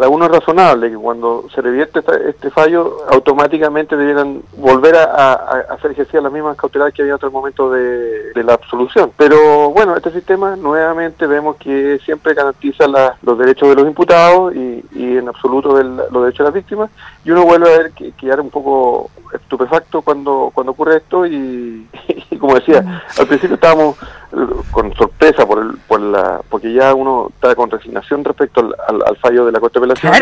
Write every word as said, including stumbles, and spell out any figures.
para uno es razonable que cuando se revierte esta, este fallo, automáticamente debieran volver a, a, a hacer ejercidas las mismas cautelares que había hasta el momento de, de la absolución. Pero bueno, este sistema nuevamente vemos que siempre garantiza la, los derechos de los imputados y, y en absoluto del, los derechos de las víctimas, y uno vuelve a ver que quedar un poco estupefacto cuando cuando ocurre esto y, y como decía, al principio estábamos con sorpresa por el, por la porque ya uno está con resignación respecto al, al, al fallo de la Corte de Apelaciones.